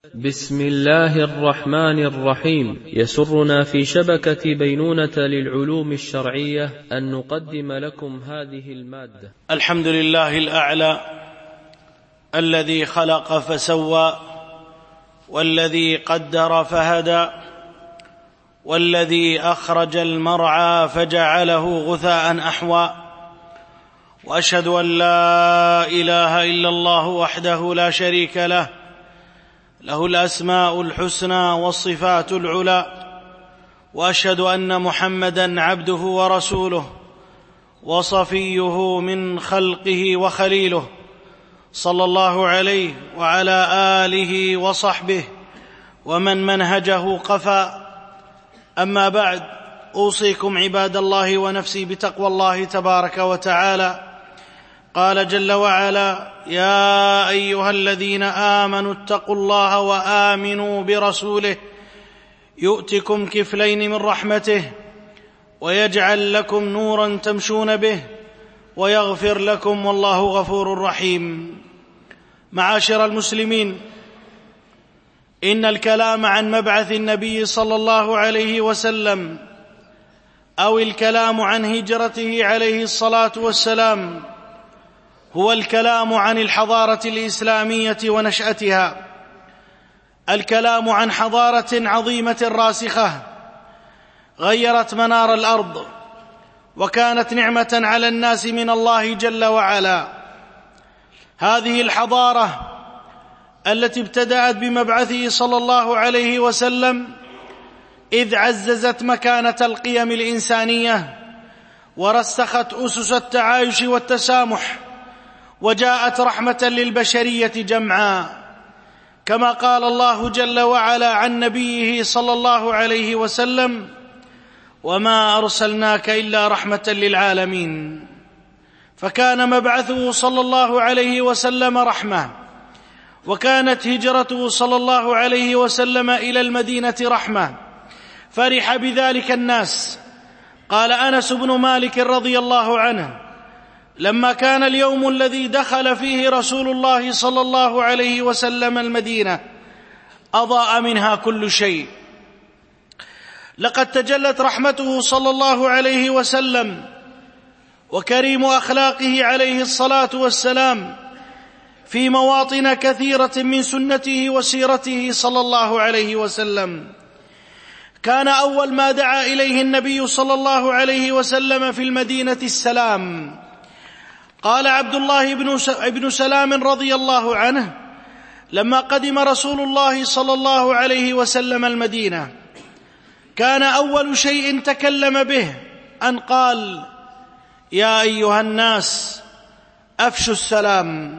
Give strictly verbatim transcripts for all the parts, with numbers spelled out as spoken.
بسم الله الرحمن الرحيم. يسرنا في شبكة بينونة للعلوم الشرعية أن نقدم لكم هذه المادة. الحمد لله الأعلى الذي خلق فسوى، والذي قدر فهدى، والذي أخرج المرعى فجعله غثاء أحوى، وأشهد أن لا إله إلا الله وحده لا شريك له، له الأسماء الحسنى والصفات العلى، وأشهد أن محمدًا عبده ورسوله وصفيه من خلقه وخليله، صلى الله عليه وعلى آله وصحبه ومن منهجه قفى. أما بعد، أوصيكم عباد الله ونفسي بتقوى الله تبارك وتعالى. قال جل وعلا: يا أيها الذين آمنوا اتقوا الله وآمنوا برسوله يؤتكم كفلين من رحمته ويجعل لكم نورا تمشون به ويغفر لكم والله غفور رحيم. معاشر المسلمين، إن الكلام عن مبعث النبي صلى الله عليه وسلم أو الكلام عن هجرته عليه الصلاة والسلام هو الكلام عن الحضارة الإسلامية ونشأتها، الكلام عن حضارة عظيمة راسخة غيرت منار الأرض، وكانت نعمة على الناس من الله جل وعلا. هذه الحضارة التي ابتدأت بمبعثه صلى الله عليه وسلم إذ عززت مكانة القيم الإنسانية ورسخت أسس التعايش والتسامح، وجاءت رحمة للبشرية جمعاء، كما قال الله جل وعلا عن نبيه صلى الله عليه وسلم: وما أرسلناك إلا رحمة للعالمين. فكان مبعثه صلى الله عليه وسلم رحمة، وكانت هجرته صلى الله عليه وسلم إلى المدينة رحمة، فرح بذلك الناس. قال أنس بن مالك رضي الله عنه: لما كان اليوم الذي دخل فيه رسول الله صلى الله عليه وسلم المدينة أضاء منها كل شيء. لقد تجلت رحمته صلى الله عليه وسلم وكريم أخلاقه عليه الصلاة والسلام في مواطن كثيرة من سنته وسيرته صلى الله عليه وسلم. كان أول ما دعا إليه النبي صلى الله عليه وسلم في المدينة السلام. قال عبد الله بن سلام رضي الله عنه: لما قدم رسول الله صلى الله عليه وسلم المدينة كان أول شيء تكلم به أن قال: يا أيها الناس أفشوا السلام.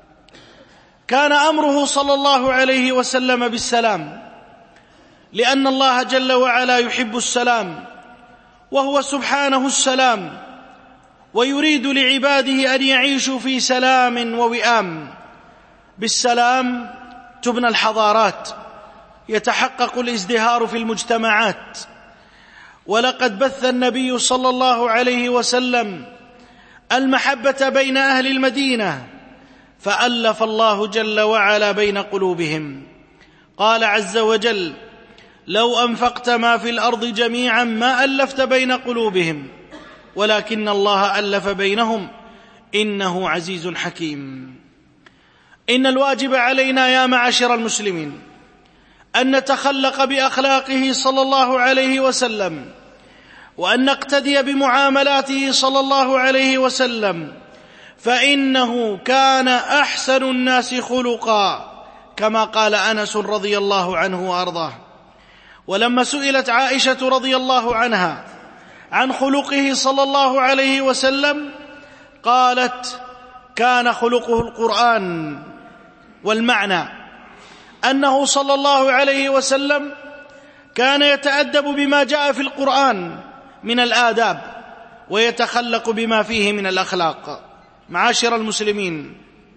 كان أمره صلى الله عليه وسلم بالسلام، لأن الله جل وعلا يحب السلام، وهو سبحانه السلام، ويريد لعباده أن يعيشوا في سلام ووئام. بالسلام تبنى الحضارات، يتحقق الازدهار في المجتمعات. ولقد بث النبي صلى الله عليه وسلم المحبة بين أهل المدينة، فألف الله جل وعلا بين قلوبهم. قال عز وجل: لو أنفقت ما في الأرض جميعا ما ألفت بين قلوبهم ولكن الله ألف بينهم إنه عزيز حكيم. إن الواجب علينا يا معاشر المسلمين أن نتخلق بأخلاقه صلى الله عليه وسلم، وأن نقتدي بمعاملاته صلى الله عليه وسلم، فإنه كان أحسن الناس خلقا، كما قال أنس رضي الله عنه وأرضاه. ولما سئلت عائشة رضي الله عنها عن خلقه صلى الله عليه وسلم قالت: كان خلقه القرآن. والمعنى أنه صلى الله عليه وسلم كان يتأدب بما جاء في القرآن من الآداب، ويتخلق بما فيه من الأخلاق. معاشر المسلمين،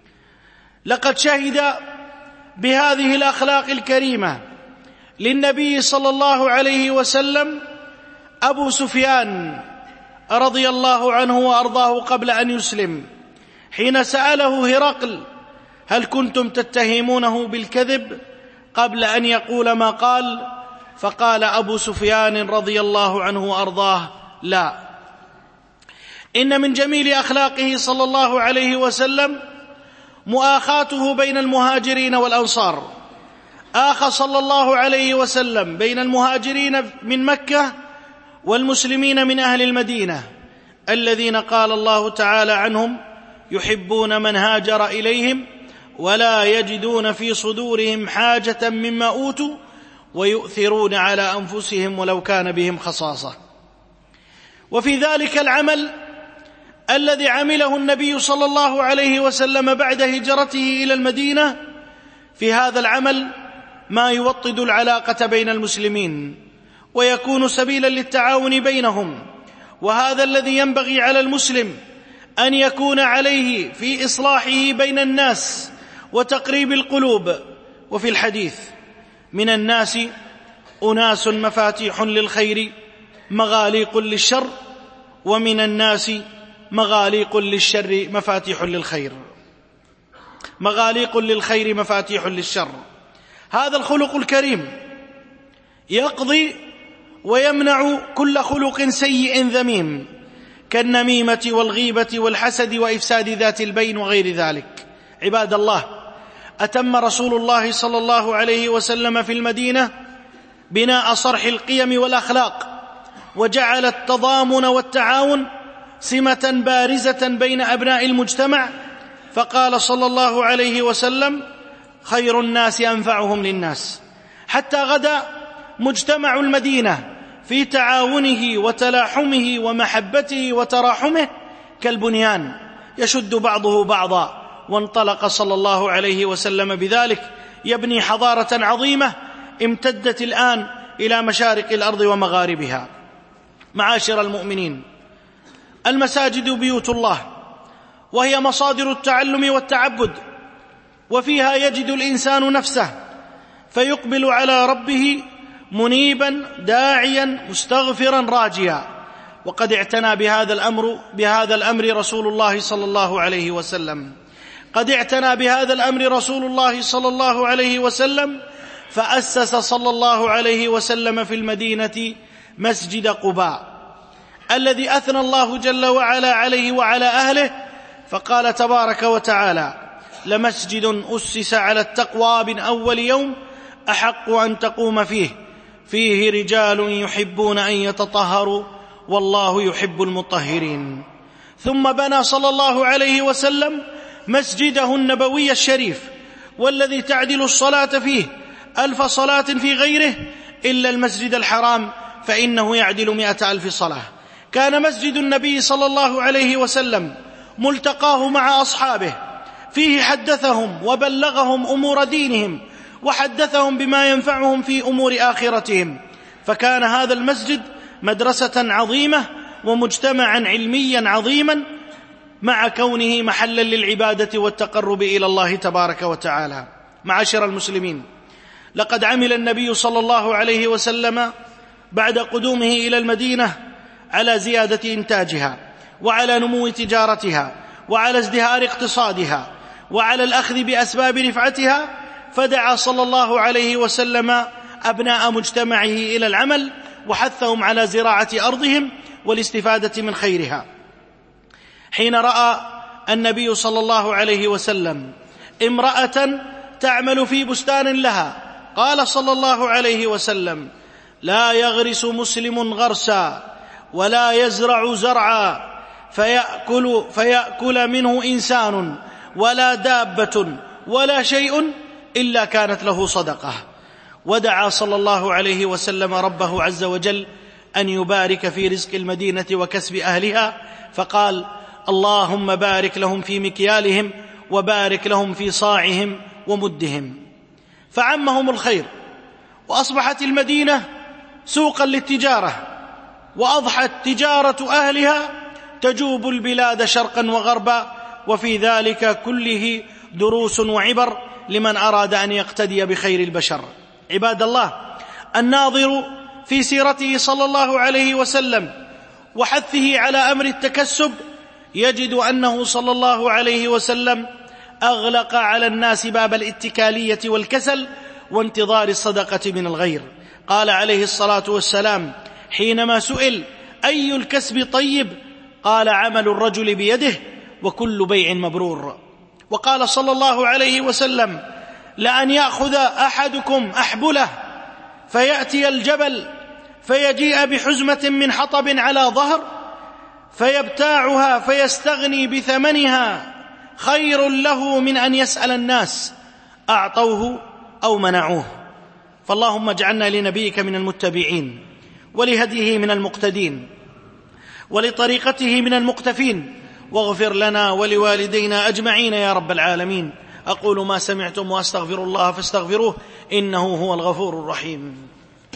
لقد شهد بهذه الأخلاق الكريمة للنبي صلى الله عليه وسلم أبو سفيان رضي الله عنه وأرضاه قبل أن يسلم، حين سأله هرقل: هل كنتم تتهمونه بالكذب قبل أن يقول ما قال، فقال أبو سفيان رضي الله عنه وأرضاه: لا، إن من جميل أخلاقه صلى الله عليه وسلم مؤاخاته بين المهاجرين والأنصار. آخى صلى الله عليه وسلم بين المهاجرين من مكة والمسلمين من أهل المدينة، الذين قال الله تعالى عنهم: يحبون من هاجر إليهم ولا يجدون في صدورهم حاجة مما أوتوا ويؤثرون على أنفسهم ولو كان بهم خصاصة. وفي ذلك العمل الذي عمله النبي صلى الله عليه وسلم بعد هجرته إلى المدينة، في هذا العمل ما يوطد العلاقة بين المسلمين ويكون سبيلا للتعاون بينهم، وهذا الذي ينبغي على المسلم أن يكون عليه في إصلاحه بين الناس وتقريب القلوب. وفي الحديث: من الناس أناس مفاتيح للخير مغاليق للشر، ومن الناس مغاليق للشر مفاتيح للخير مغاليق للخير مفاتيح للشر. هذا الخلق الكريم يقضي ويمنع كل خلق سيء ذميم كالنميمة والغيبة والحسد وإفساد ذات البين وغير ذلك. عباد الله، أتم رسول الله صلى الله عليه وسلم في المدينة بناء صرح القيم والأخلاق، وجعل التضامن والتعاون سمة بارزة بين أبناء المجتمع، فقال صلى الله عليه وسلم: خير الناس أنفعهم للناس. حتى غدا مجتمع المدينة في تعاونه وتلاحمه ومحبته وتراحمه كالبنيان يشد بعضه بعضا، وانطلق صلى الله عليه وسلم بذلك يبني حضارة عظيمة امتدت الآن إلى مشارق الأرض ومغاربها. معاشر المؤمنين، المساجد بيوت الله، وهي مصادر التعلم والتعبد، وفيها يجد الإنسان نفسه فيقبل على ربه منيبا داعيا مستغفرا راجيا. وقد اعتنى بهذا الأمر بهذا الأمر رسول الله صلى الله عليه وسلم قد اعتنى بهذا الأمر رسول الله صلى الله عليه وسلم فأسس صلى الله عليه وسلم في المدينة مسجد قباء، الذي أثنى الله جل وعلا عليه وعلى أهله، فقال تبارك وتعالى: لمسجد أسس على التقوى من أول يوم أحق أن تقوم فيه فيه رجال يحبون أن يتطهروا والله يحب المطهرين. ثم بنى صلى الله عليه وسلم مسجده النبوي الشريف، والذي تعدل الصلاة فيه ألف صلاة في غيره إلا المسجد الحرام فإنه يعدل مئة ألف صلاة. كان مسجد النبي صلى الله عليه وسلم ملتقاه مع أصحابه، فيه حدثهم وبلغهم أمور دينهم وحدثهم بما ينفعهم في أمور آخرتهم. فكان هذا المسجد مدرسة عظيمة ومجتمعا علميا عظيما، مع كونه محلا للعبادة والتقرب إلى الله تبارك وتعالى. معاشر المسلمين، لقد عمل النبي صلى الله عليه وسلم بعد قدومه إلى المدينة على زيادة إنتاجها، وعلى نمو تجارتها، وعلى ازدهار اقتصادها، وعلى الأخذ بأسباب رفعتها، فدعا صلى الله عليه وسلم أبناء مجتمعه إلى العمل، وحثهم على زراعة أرضهم والاستفادة من خيرها. حين رأى النبي صلى الله عليه وسلم امرأة تعمل في بستان لها، قال صلى الله عليه وسلم: لا يغرس مسلم غرسا ولا يزرع زرعا فيأكل, فيأكل منه إنسان ولا دابة ولا شيء إلا كانت له صدقة. ودعا صلى الله عليه وسلم ربه عز وجل أن يبارك في رزق المدينة وكسب أهلها، فقال: اللهم بارك لهم في مكيالهم وبارك لهم في صاعهم ومدهم. فعمهم الخير، وأصبحت المدينة سوقا للتجارة، وأضحت تجارة أهلها تجوب البلاد شرقا وغربا، وفي ذلك كله دروس وعبر لمن أراد أن يقتدي بخير البشر. عباد الله، الناظر في سيرته صلى الله عليه وسلم وحثه على أمر التكسب يجد أنه صلى الله عليه وسلم أغلق على الناس باب الاتكالية والكسل، وانتظار الصدقة من الغير. قال عليه الصلاة والسلام حينما سئل أي الكسب طيب؟ قال عمل الرجل بيده وكل بيع مبرور. وقال صلى الله عليه وسلم لأن يأخذ أحدكم أحبله فيأتي الجبل فيجيء بحزمة من حطب على ظهر فيبتاعها فيستغني بثمنها خير له من أن يسأل الناس أعطوه أو منعوه. فاللهم اجعلنا لنبيك من المتبعين، ولهديه من المقتدين، ولطريقته من المقتفين، واغفر لنا ولوالدينا أجمعين يا رب العالمين. أقول ما سمعتم وأستغفر الله فاستغفروه إنه هو الغفور الرحيم.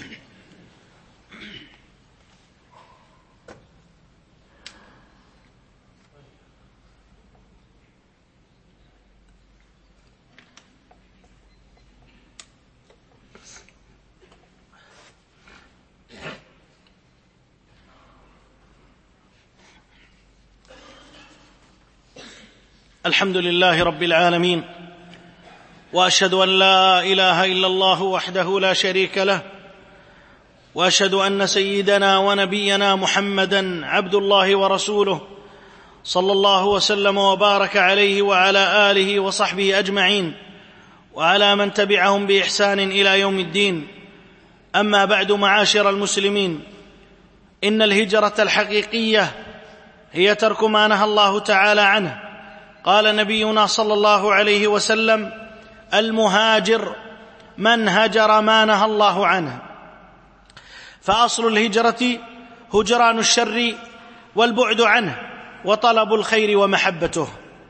الحمد لله رب العالمين، وأشهد أن لا إله إلا الله وحده لا شريك له، وأشهد أن سيدنا ونبينا محمدًا عبد الله ورسوله صلى الله وسلم وبارك عليه وعلى آله وصحبه أجمعين، وعلى من تبعهم بإحسان إلى يوم الدين. أما بعد، معاشر المسلمين، إن الهجرة الحقيقية هي ترك ما نهى الله تعالى عنه. قال نبينا صلى الله عليه وسلم المهاجر من هجر ما نهى الله عنه. فأصل الهجرة هجران الشر والبعد عنه وطلب الخير ومحبته،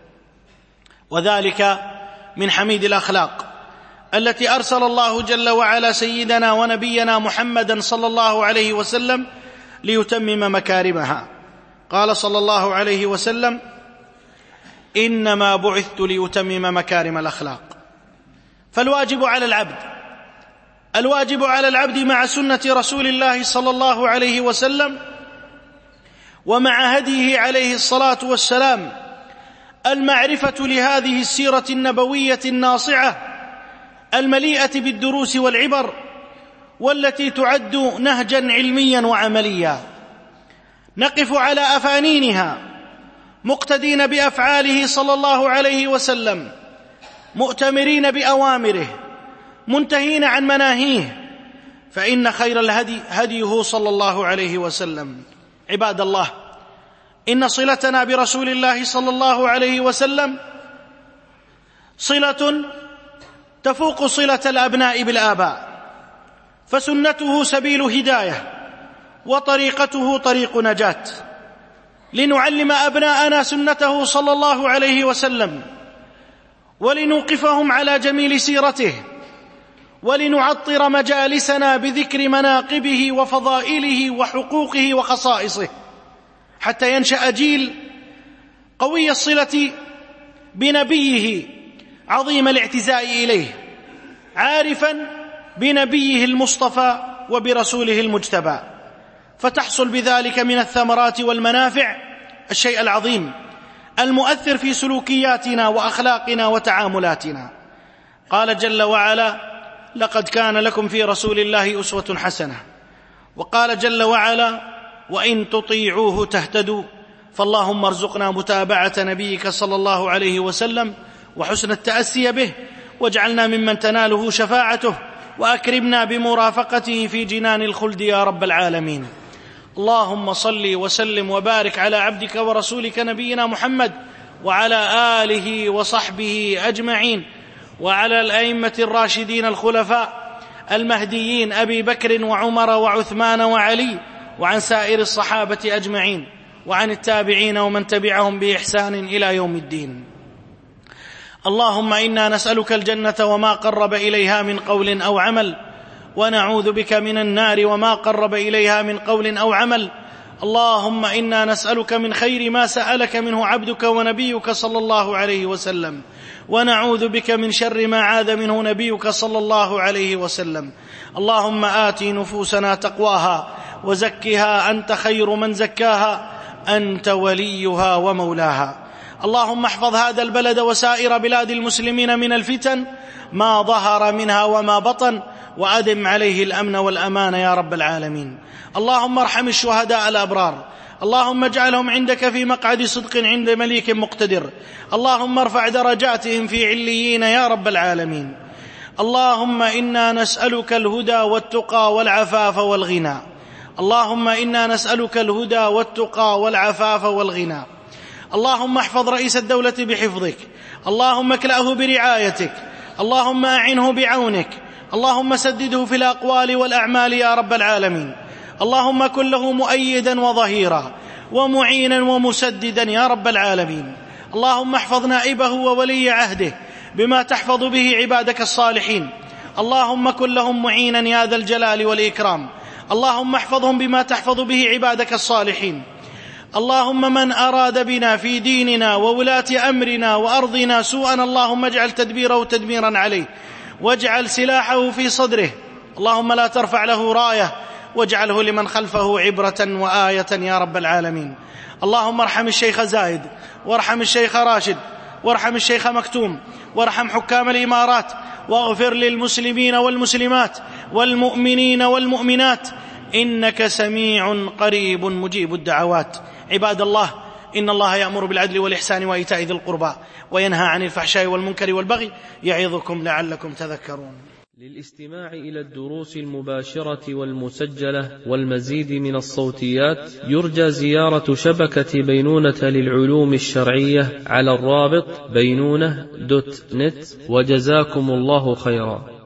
وذلك من حميد الأخلاق التي أرسل الله جل وعلا سيدنا ونبينا محمدا صلى الله عليه وسلم ليتمم مكارمها. قال صلى الله عليه وسلم إنما بعثت لأتمم مكارم الأخلاق. فالواجب على العبد الواجب على العبد مع سنة رسول الله صلى الله عليه وسلم ومع هديه عليه الصلاة والسلام المعرفة لهذه السيرة النبوية الناصعة المليئة بالدروس والعبر، والتي تعد نهجا علميا وعمليا نقف على أفانينها مقتدين بأفعاله صلى الله عليه وسلم، مؤتمرين بأوامره منتهين عن مناهيه، فإن خير الهدي هديه صلى الله عليه وسلم. عباد الله، إن صلتنا برسول الله صلى الله عليه وسلم صلة تفوق صلة الأبناء بالآباء، فسنته سبيل هداية وطريقته طريق نجاة. لنعلم أبناءنا سنته صلى الله عليه وسلم، ولنوقفهم على جميل سيرته، ولنعطر مجالسنا بذكر مناقبه وفضائله وحقوقه وخصائصه، حتى ينشأ جيل قوي الصلة بنبيه عظيم الاعتزاء إليه، عارفا بنبيه المصطفى وبرسوله المجتبى، فتحصل بذلك من الثمرات والمنافع الشيء العظيم المؤثر في سلوكياتنا وأخلاقنا وتعاملاتنا. قال جل وعلا لقد كان لكم في رسول الله أسوة حسنة. وقال جل وعلا وإن تطيعوه تهتدوا. فاللهم ارزقنا متابعة نبيك صلى الله عليه وسلم وحسن التأسي به، واجعلنا ممن تناله شفاعته، وأكرمنا بمرافقته في جنان الخلد يا رب العالمين. اللهم صل وسلم وبارك على عبدك ورسولك نبينا محمد وعلى آله وصحبه أجمعين، وعلى الأئمة الراشدين الخلفاء المهديين أبي بكر وعمر وعثمان وعلي، وعن سائر الصحابة أجمعين، وعن التابعين ومن تبعهم بإحسان إلى يوم الدين. اللهم إنا نسألك الجنة وما قرب إليها من قول أو عمل، ونعوذ بك من النار وما قرب إليها من قول أو عمل. اللهم إنا نسألك من خير ما سألك منه عبدك ونبيك صلى الله عليه وسلم، ونعوذ بك من شر ما عاذ منه نبيك صلى الله عليه وسلم. اللهم آت نفوسنا تقواها وزكها أنت خير من زكاها، أنت وليها ومولاها. اللهم احفظ هذا البلد وسائر بلاد المسلمين من الفتن ما ظهر منها وما بطن، وأدم عليه الأمن والأمان يا رب العالمين. اللهم ارحم الشهداء الأبرار، اللهم اجعلهم عندك في مقعد صدق عند مليك مقتدر، اللهم ارفع درجاتهم في عليين يا رب العالمين. اللهم إنا نسألك الهدى والتقى والعفاف والغنى، اللهم إنا نسألك الهدى والتقى والعفاف والغنى. اللهم احفظ رئيس الدولة بحفظك، اللهم اكلأه برعايتك، اللهم أعنه بعونك، اللهم سدده في الأقوال والأعمال يا رب العالمين. اللهم كن له مؤيدا وظهيرا ومعينا ومسددا يا رب العالمين. اللهم احفظ نائبه وولي عهده بما تحفظ به عبادك الصالحين، اللهم كن لهم معينا يا ذا الجلال والإكرام. اللهم احفظهم بما تحفظ به عبادك الصالحين. اللهم من أراد بنا في ديننا وولاة أمرنا وأرضنا سوءا، اللهم اجعل تدبيره تدميرا عليه، واجعل سلاحه في صدره، اللهم لا ترفع له راية، واجعله لمن خلفه عبرة وآية يا رب العالمين. اللهم ارحم الشيخ زايد، وارحم الشيخ راشد، وارحم الشيخ مكتوم، وارحم حكام الإمارات، واغفر للمسلمين والمسلمات والمؤمنين والمؤمنات، إنك سميع قريب مجيب الدعوات. عباد الله، إن الله يأمر بالعدل والإحسان وإيتاء ذي القربى وينهى عن الفحشاء والمنكر والبغي يعظكم لعلكم تذكرون. للاستماع إلى الدروس المباشرة والمسجلة والمزيد من الصوتيات يرجى زيارة شبكة بينونة للعلوم الشرعية على الرابط بينونة دوت نت، وجزاكم الله خيرا.